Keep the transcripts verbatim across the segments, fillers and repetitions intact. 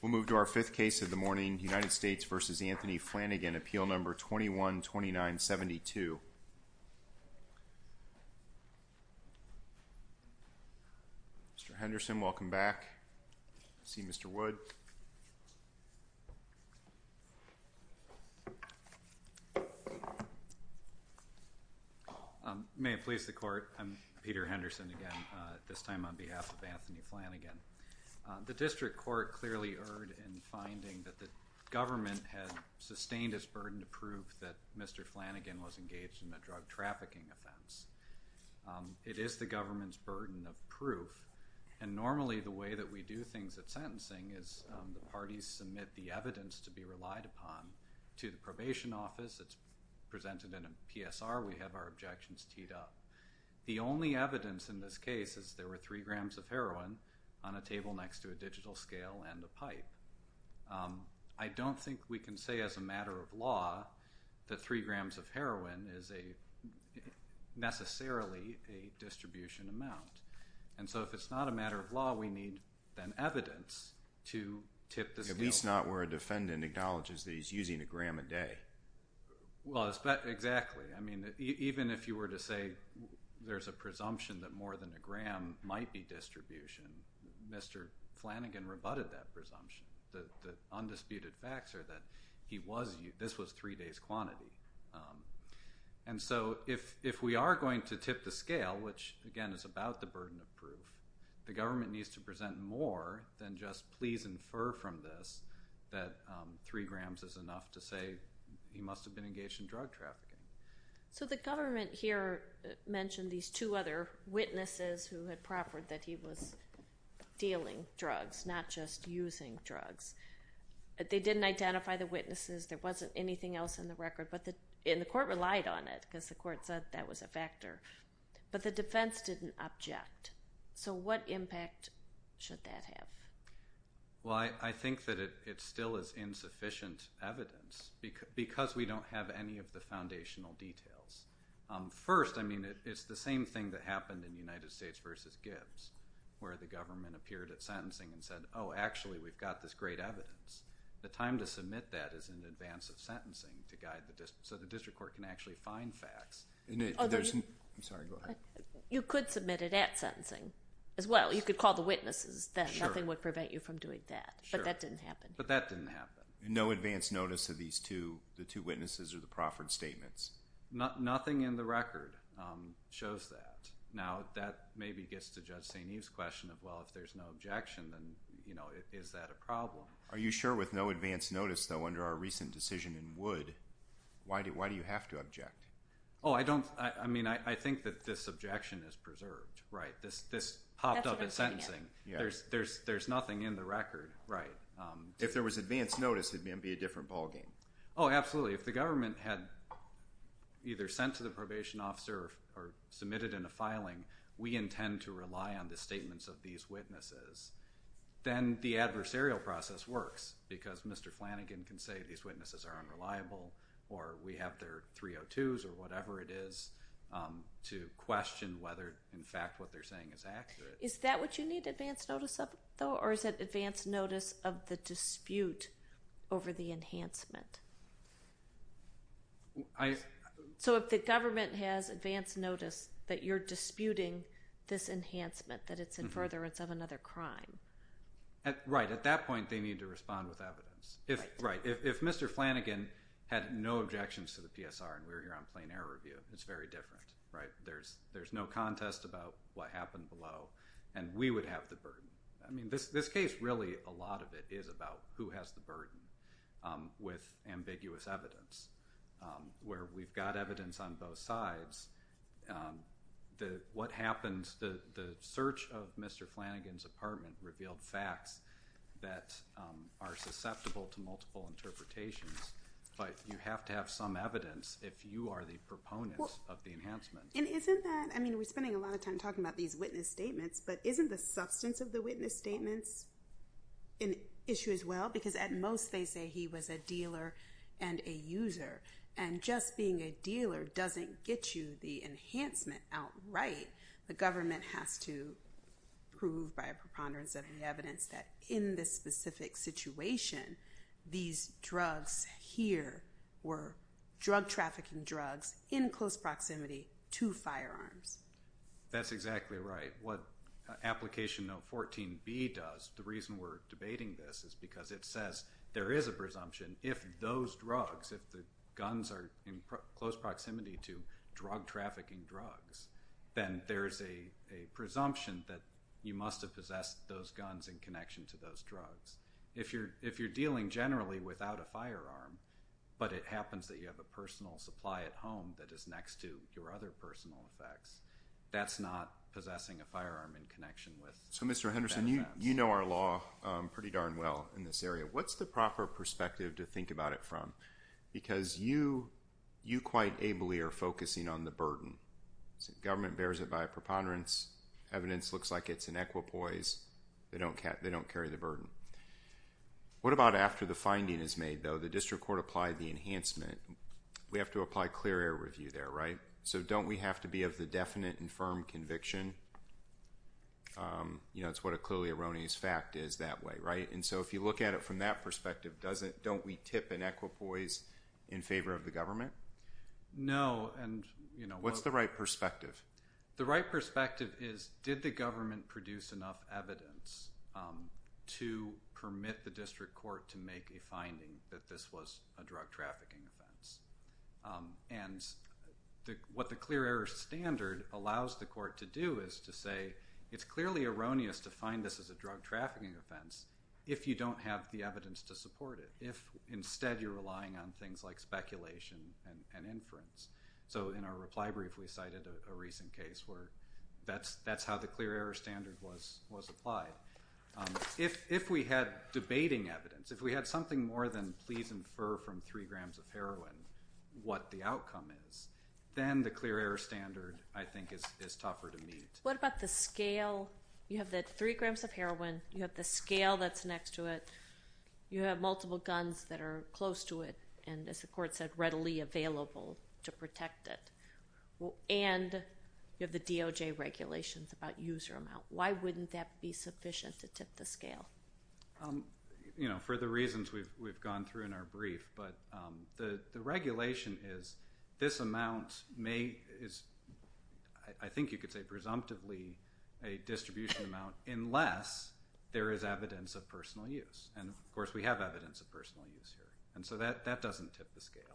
We'll move to our fifth case of the morning, United States v. Anthony Flanagan, appeal number twenty-one twenty-nine seventy-two. Mister Henderson, welcome back. See Mister Wood. Um, may it please the court, I'm Peter Henderson again, uh, this time on behalf of Anthony Flanagan. Uh, the district court clearly erred in finding that the government had sustained its burden to prove that Mister Flanagan was engaged in a drug trafficking offense. Um, it is the government's burden of proof, and normally the way that we do things at sentencing is um, the parties submit the evidence to be relied upon to the probation office. It's presented in a P S R. We have our objections teed up. The only evidence in this case is there were three grams of heroin on a table next to a digital scale and a pipe. Um, I don't think we can say as a matter of law that three grams of heroin is a necessarily a distribution amount. And so if it's not a matter of law, we need then evidence to tip the scale. At least not where a defendant acknowledges that he's using a gram a day. Well, exactly. I mean, even if you were to say there's a presumption that more than a gram might be distribution, Mister Flanagan rebutted that presumption. The, the undisputed facts are that he was, this was three days quantity. Um, and so if, if we are going to tip the scale, which again is about the burden of proof, the government needs to present more than just please infer from this that um, three grams is enough to say he must have been engaged in drug trafficking. So the government here mentioned these two other witnesses who had proffered that he was dealing drugs, not just using drugs. They didn't identify the witnesses. There wasn't anything else in the record, but the and the court relied on it because the court said that was a factor. But the defense didn't object. So what impact should that have? Well, I, I think that it, it still is insufficient evidence because, because we don't have any of the foundational details. Um, first, I mean, it, it's the same thing that happened in United States versus Gibbs, where the government appeared at sentencing and said, oh, actually, we've got this great evidence. The time to submit that is in advance of sentencing to guide the district, so the district court can actually find facts. And it, there's, you, I'm sorry, go ahead. You could submit it at sentencing as well. You could call the witnesses then. Sure. Nothing would prevent you from doing that. Sure. But that didn't happen. But that didn't happen. No advance notice of these two, the two witnesses or the proffered statements? Not, nothing in the record um, shows that. Now, that maybe gets to Judge Saint Eve's question of, well, if there's no objection, then, you know, is that a problem? Are you sure with no advance notice, though, under our recent decision in Wood, why do, why do you have to object? Oh, I don't, I, I mean, I, I think that this objection is preserved, right? This this popped That's up at sentencing. Yeah. There's, there's, there's nothing in the record, right? Um, if there was advance notice, it'd be a different ballgame. Oh, absolutely. If the government had either sent to the probation officer or, or submitted in a filing, we intend to rely on the statements of these witnesses, then the adversarial process works because Mister Flanagan can say these witnesses are unreliable or we have their three oh twos or whatever it is um, to question whether, in fact, what they're saying is accurate. Is that what you need advance notice of, though, or is it advance notice of the dispute over the enhancement? I... So if the government has advance notice that you're disputing this enhancement, that it's in mm-hmm. furtherance of another crime. At, right. At that point, they need to respond with evidence. If Right. right if, if Mister Flanagan had no objections to the P S R and we were here on plain error review, it's very different, right? There's, there's no contest about what happened below, and we would have the burden. I mean, this, this case, really, a lot of it is about who has the burden um, with ambiguous evidence. Um, where we've got evidence on both sides. Um, the, what happened, the, the search of Mister Flanagan's apartment revealed facts that um, are susceptible to multiple interpretations, but you have to have some evidence if you are the proponent well, of the enhancement. And isn't that, I mean, we're spending a lot of time talking about these witness statements, but isn't the substance of the witness statements an issue as well? Because at most they say he was a dealer and a user. And just being a dealer doesn't get you the enhancement outright. The government has to prove by a preponderance of the evidence that in this specific situation, these drugs here were drug trafficking drugs in close proximity to firearms. That's exactly right. What uh, application note fourteen B does, the reason we're debating this is because it says there is a presumption if those drugs, if the guns are in pro- close proximity to drug trafficking drugs, then there's a, a presumption that you must have possessed those guns in connection to those drugs. If you're if you're dealing generally without a firearm, but it happens that you have a personal supply at home that is next to your other personal effects, that's not possessing a firearm in connection with. So, Mister Henderson, you, you know our law um, pretty darn well in this area. What's the proper perspective to think about it from? Because you you quite ably are focusing on the burden. So government bears it by a preponderance. Evidence looks like it's an equipoise. They don't ca- they don't carry the burden. What about after the finding is made, though? The district court applied the enhancement. We have to apply clear error review there, right? So don't we have to be of the definite and firm conviction? Um, you know, it's what a clearly erroneous fact is that way, right? And so if you look at it from that perspective, doesn't don't we tip an equipoise in favor of the government? No, and you know what's what, the right perspective? The right perspective is: did the government produce enough evidence um, to permit the district court to make a finding that this was a drug trafficking offense? Um, and the, what the clear error standard allows the court to do is to say it's clearly erroneous to find this as a drug trafficking offense if you don't have the evidence to support it, if instead you're relying on things like speculation and, and inference. So in our reply brief, we cited a, a recent case where that's that's how the clear error standard was was applied. Um, if if we had debating evidence, if we had something more than please infer from three grams of heroin what the outcome is, then the clear error standard, I think, is, is tougher to meet. What about the scale? You have the three grams of heroin, you have the scale that's next to it, you have multiple guns that are close to it, and as the court said, readily available to protect it. Well, and you have the D O J regulations about user amount. Why wouldn't that be sufficient to tip the scale? Um, you know, for the reasons we've we've gone through in our brief, but um, the the regulation is this amount may is, I, I think you could say presumptively a distribution amount unless there is evidence of personal use, and of course we have evidence of personal use here, and so that that doesn't tip the scale.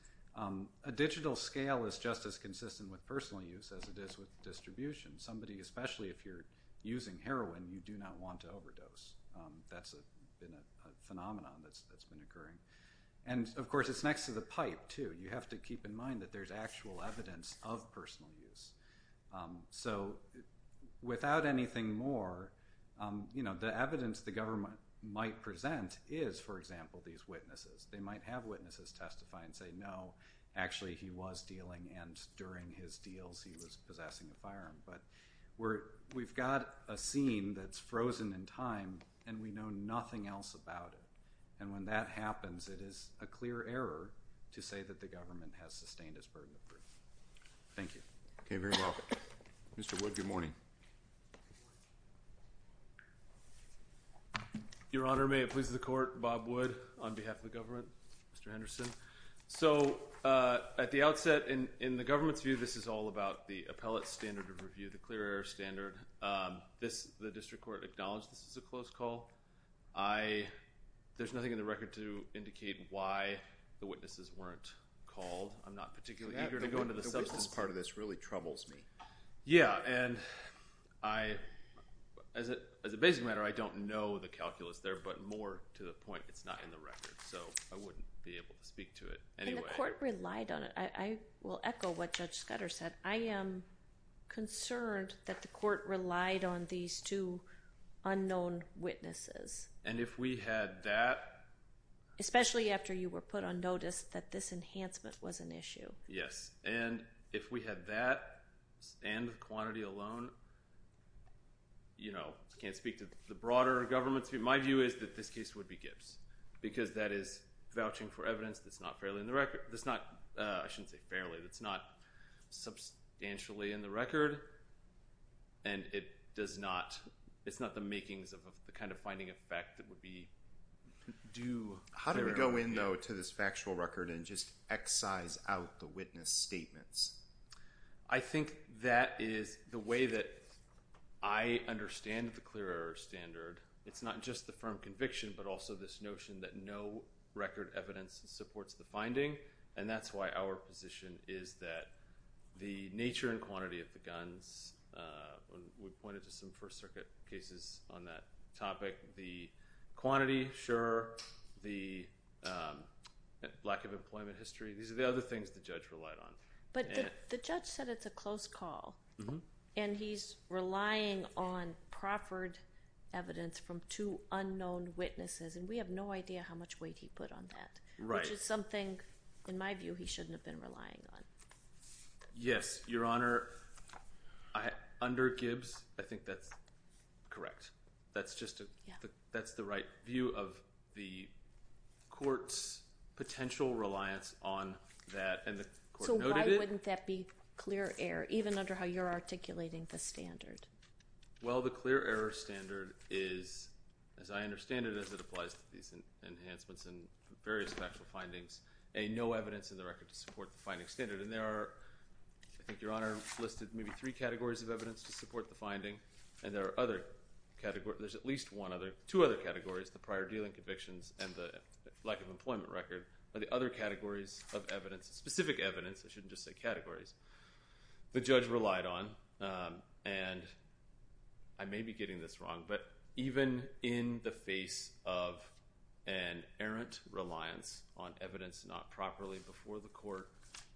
Um, a digital scale is just as consistent with personal use as it is with distribution. Somebody, especially if you're using heroin, you do not want to overdose. Um, that's a, been a, a phenomenon that's that's been occurring. And of course, it's next to the pipe too. You have to keep in mind that there's actual evidence of personal use. Um, so without anything more, um, you know, the evidence the government might present is, for example, these witnesses. They might have witnesses testify and say, no, actually he was dealing, and during his deals he was possessing a firearm. But we're, we've got a scene that's frozen in time, and we know nothing else about it. And when that happens, it is a clear error to say that the government has sustained its burden of proof. Thank you. Okay, very well. Mister Wood, good morning. Your Honor, may it please the court, Bob Wood on behalf of the government, Mister Henderson. So uh, at the outset, in, in the government's view, this is all about the appellate standard of review, the clear error standard. Um, this the district court acknowledged this is a close call. I there's nothing in the record to indicate why the witnesses weren't called. I'm not particularly That, eager the, to go into the, the substance witness part of this really troubles me. Yeah, and I, as a as a basic matter, I don't know the calculus there, but more to the point, it's not in the record, so I wouldn't be able to speak to it anyway. And the court relied on it. I, I will echo what Judge Scudder said. I am concerned that the court relied on these two unknown witnesses. And if we had that... Especially after you were put on notice that this enhancement was an issue. Yes, and if we had that and the quantity alone, you know, I can't speak to the broader government's view. My view is that this case would be Gibbs, because that is vouching for evidence that's not fairly in the record. That's not, uh, I shouldn't say fairly, that's not substantially in the record, and it does not it's not the makings of, of the kind of finding of fact that would be due. How do we go in, though, to this factual record and just excise out the witness statements? I think that is the way that I understand the clear error standard. It's not just the firm conviction, but also this notion that no record evidence supports the finding, and that's why our position is that the nature and quantity of the guns, uh, we pointed to some First Circuit cases on that topic, the quantity, sure, the um, lack of employment history, these are the other things the judge relied on. But and, the, the judge said it's a close call, mm-hmm. and he's relying on proffered evidence from two unknown witnesses, and we have no idea how much weight he put on that, right. which is something, in my view, he shouldn't have been relying on. Yes, Your Honor, I, under Gibbs, I think that's correct. That's just a, Yeah. the, that's the right view of the court's potential reliance on that, and the court So noted why it. wouldn't that be clear error, even under how you're articulating the standard? Well, the clear error standard is, as I understand it, as it applies to these en- enhancements and various factual findings, a no evidence in the record to support the finding standard. And there are, I think Your Honor listed maybe three categories of evidence to support the finding, and there are other categories, there's at least one other, two other categories, the prior dealing convictions and the lack of employment record, are the other categories of evidence, specific evidence, I shouldn't just say categories, the judge relied on, um, and I may be getting this wrong, but even in the face of an errant reliance on evidence not properly before the court,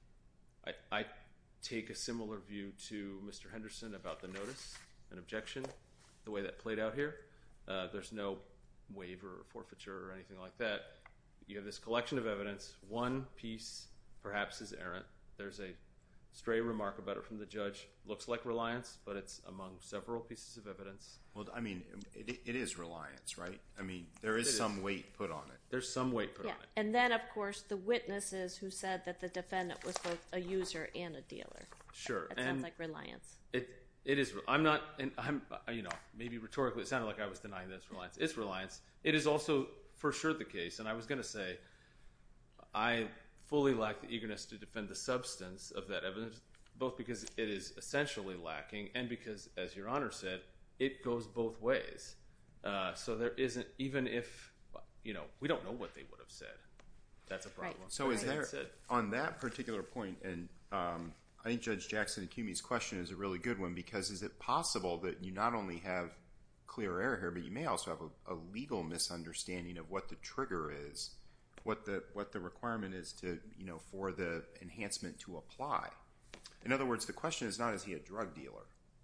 I, I take a similar view to Mister Henderson about the notice and objection, the way that played out here. Uh, there's no waiver or forfeiture or anything like that. You have this collection of evidence. One piece perhaps is errant. There's a stray remark about it from the judge. Looks like reliance, but it's among several pieces of evidence. Well, I mean, it, it is reliance, right? I mean, there is It some is. weight put on it. There's some weight put Yeah, on it. and then, of course, the witnesses who said that the defendant was both a user and a dealer. Sure. That and sounds like reliance. It it is. I'm not. And I'm. You know, maybe rhetorically, it sounded like I was denying that it's reliance. It's reliance. It is also for sure the case. And I was going to say, I fully lack the eagerness to defend the substance of that evidence, both because it is essentially lacking, and because, as Your Honor said, it goes both ways. Uh, so there isn't, even if, you know, we don't know what they would have said. That's a problem. Right. So is Right. there, Said. on that particular point, and um, I think Judge Jackson-Acumi's question is a really good one, because is it possible that you not only have clear error here, but you may also have a, a legal misunderstanding of what the trigger is, what the what the requirement is to, you know, for the enhancement to apply? In other words, the question is not, is he a drug dealer?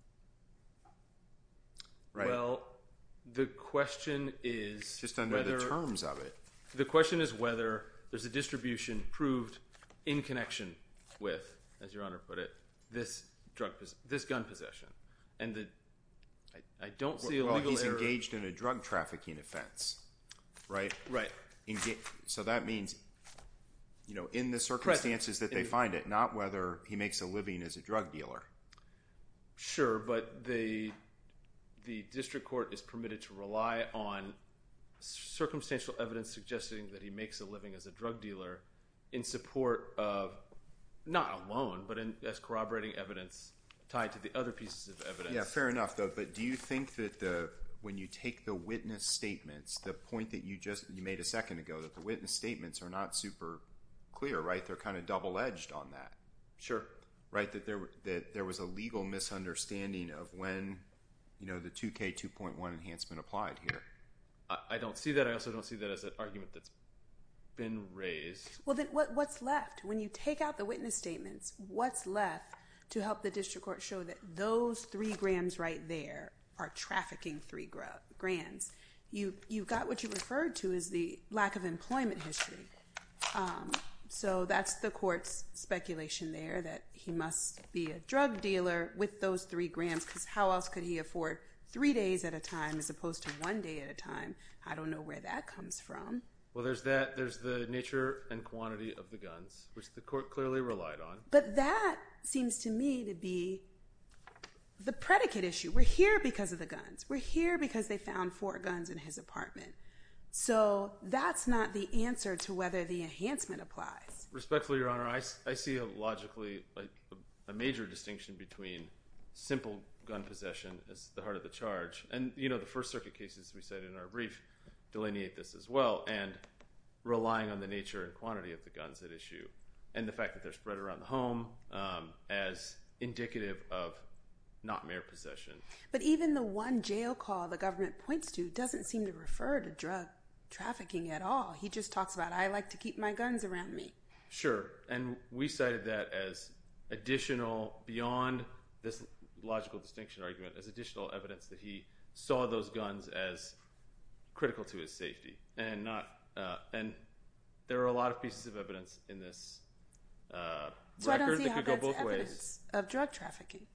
Right? Well, the question is Just under whether, the terms of it. The question is whether there's a distribution proved in connection with, as Your Honor put it, this drug, this gun possession, and the I, I don't see a well, legal he's error. engaged in a drug trafficking offense, right? Right. Enga- so that means, you know, in the circumstances that they In- find it, not whether he makes a living as a drug dealer. Sure, but the the district court is permitted to rely on circumstantial evidence suggesting that he makes a living as a drug dealer in support of, not alone, but in, as corroborating evidence tied to the other pieces of evidence. Yeah, fair enough, though. But do you think that the when you take the witness statements, the point that you just you made a second ago, that the witness statements are not super clear, right? They're kind of double-edged on that. Sure. Right, that there that there was a legal misunderstanding of when, you know, the two K two point one enhancement applied here. I, I don't see that. I also don't see that as an argument that's been raised. Well, then what, what's left? When you take out the witness statements, what's left to help the district court show that those three grams right there are trafficking three gra- grams? You, you've got what you referred to as the lack of employment history. Um, so that's the court's speculation there, that he must be a drug dealer with those three grams, because how else could he afford three days at a time as opposed to one day at a time? I don't know where that comes from. Well, there's that. There's the nature and quantity of the guns, which the court clearly relied on. But that seems to me to be the predicate issue. We're here because of the guns. We're here because they found four guns in his apartment. So that's not the answer to whether the enhancement applies. Respectfully, Your Honor, I, I see a logically like a, a major distinction between simple gun possession as the heart of the charge, and you know the First Circuit cases we cited in our brief delineate this as well, and relying on the nature and quantity of the guns at issue, and the fact that they're spread around the home um, as indicative of not mere possession. But even the one jail call the government points to doesn't seem to refer to drug trafficking at all. He just talks about, I like to keep my guns around me. Sure, and we cited that as additional, beyond this logical distinction argument, as additional evidence that he saw those guns as critical to his safety, and not. Uh, and there are a lot of pieces of evidence in this uh, so record I don't see that how could go that's both evidence ways. Of drug trafficking.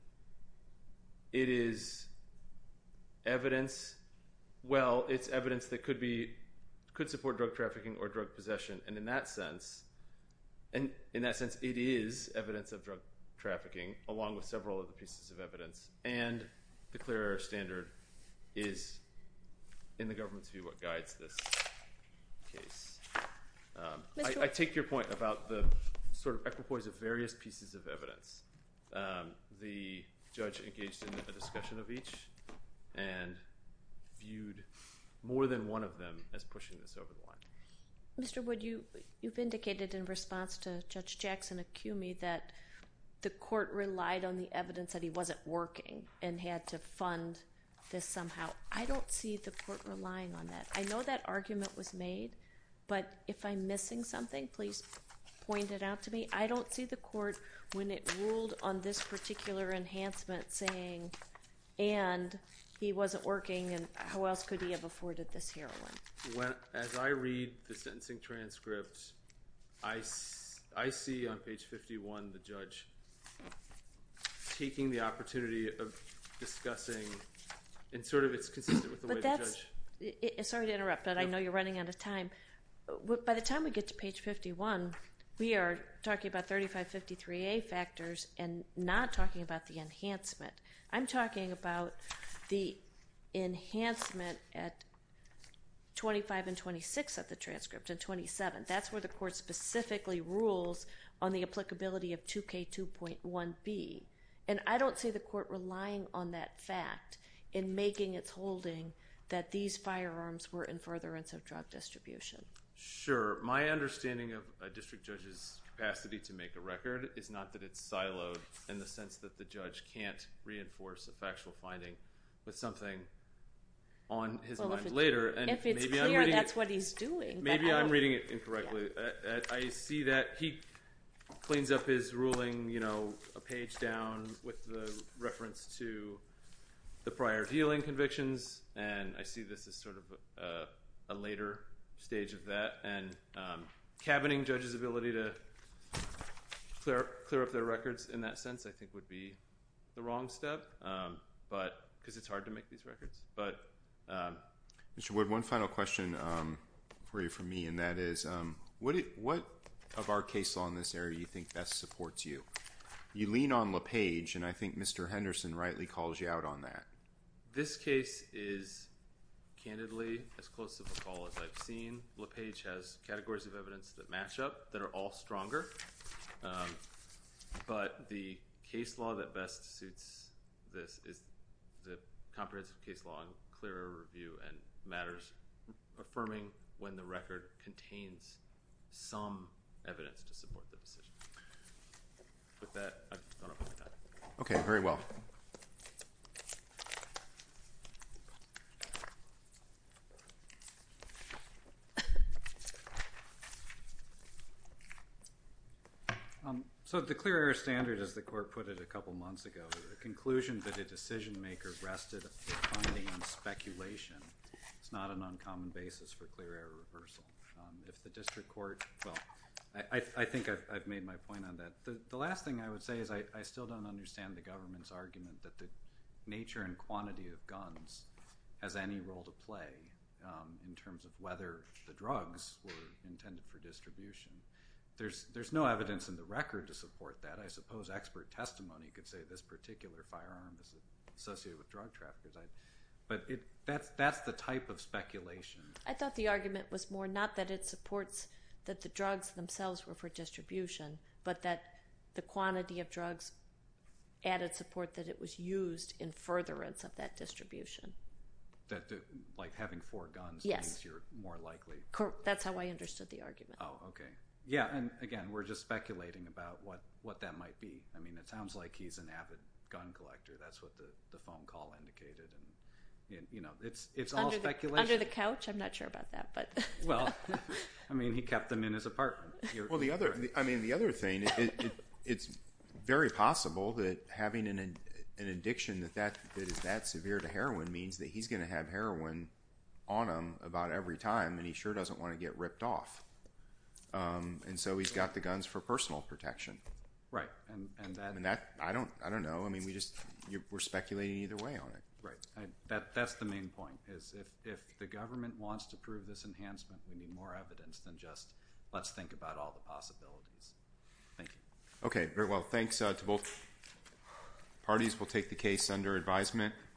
It is evidence. Well, it's evidence that could be could support drug trafficking or drug possession, and in that sense, and in that sense, it is evidence of drug trafficking, along with several other pieces of evidence. And the clear error standard is, in the government's view, what guides this case. Um, I, I take your point about the sort of equipoise of various pieces of evidence. Um, the judge engaged in a discussion of each and viewed more than one of them as pushing this over the line. Mister Wood, you, you've indicated in response to Judge Jackson-Acumi that the court relied on the evidence that he wasn't working and had to fund this somehow. I don't see the court relying on that. I know that argument was made, but if I'm missing something, please point it out to me. I don't see the court, when it ruled on this particular enhancement, saying, and he wasn't working, and how else could he have afforded this heroin? When, as I read the sentencing transcript, I, I see on page fifty-one the judge taking the opportunity of discussing, and sort of it's consistent with the but way that's, the judge... It, sorry to interrupt, but I know you're running out of time. By the time we get to page fifty-one, we are talking about thirty-five fifty-three A factors and not talking about the enhancement. I'm talking about the enhancement at twenty-five and twenty-six of the transcript, and twenty-seven. That's where the court specifically rules on the applicability of two K two point one B. And I don't see the court relying on that fact in making its holding that these firearms were in furtherance of drug distribution. Sure. My understanding of a district judge's capacity to make a record is not that it's siloed in the sense that the judge can't reinforce a factual finding with something on his well, mind if later. And if it's maybe clear I'm reading that's it, what he's doing. Maybe I'm reading it incorrectly. Yeah. I, I see that he cleans up his ruling, you know, a page down with the reference to the prior dealing convictions, and I see this as sort of a, a later stage of that, and um, cabining judges' ability to clear clear up their records in that sense, I think would be the wrong step, um, but because it's hard to make these records. But um, Mister Wood, one final question um, for you from me, and that is, um, what it, what of our case law in this area you think best supports you? You lean on LePage, and I think Mister Henderson rightly calls you out on that. This case is candidly as close of a call as I've seen. LePage has categories of evidence that match up that are all stronger, um, but the case law that best suits this is the comprehensive case law on clearer review and matters affirming when the record contains some evidence to support the decision. With that, I've gone up my time. Okay, very well. Um, so the clear error standard, as the court put it a couple months ago, the conclusion that a decision maker rested a finding on speculation is not an uncommon basis for clear error reversal. Um, if the district court, well, I, I, I think I've, I've made my point on that. The, the last thing I would say is I, I still don't understand the government's argument that the nature and quantity of guns has any role to play um, in terms of whether the drugs were intended for distribution. there's there's no evidence in the record to support that. I suppose expert testimony could say this particular firearm is associated with drug traffickers. I, but it that's that's the type of speculation. I thought the argument was more not that it supports that the drugs themselves were for distribution, but that the quantity of drugs added support that it was used in furtherance of that distribution. That the, like having four guns yes. means you're more likely. Cor- that's how I understood the argument. Oh, okay. Yeah, and again, we're just speculating about what, what that might be. I mean, it sounds like he's an avid gun collector. That's what the, the phone call indicated, and you know, it's it's all under speculation. The, under the couch, I'm not sure about that, but well, I mean, he kept them in his apartment. You're, well, the other, I mean, the other thing, it, it, it's very possible that having an an addiction that, that that is that severe to heroin means that he's going to have heroin on him about every time, and he sure doesn't want to get ripped off. Um, and so he's got the guns for personal protection. Right, and and that and that I don't I don't know. I mean, we just you're, we're speculating either way on it. Right. I, that that's the main point. Is if if the government wants to prove this enhancement, we need more evidence than just let's think about all the possibilities. Thank you. Okay. Very well. Thanks uh, to both parties. We'll take the case under advisement.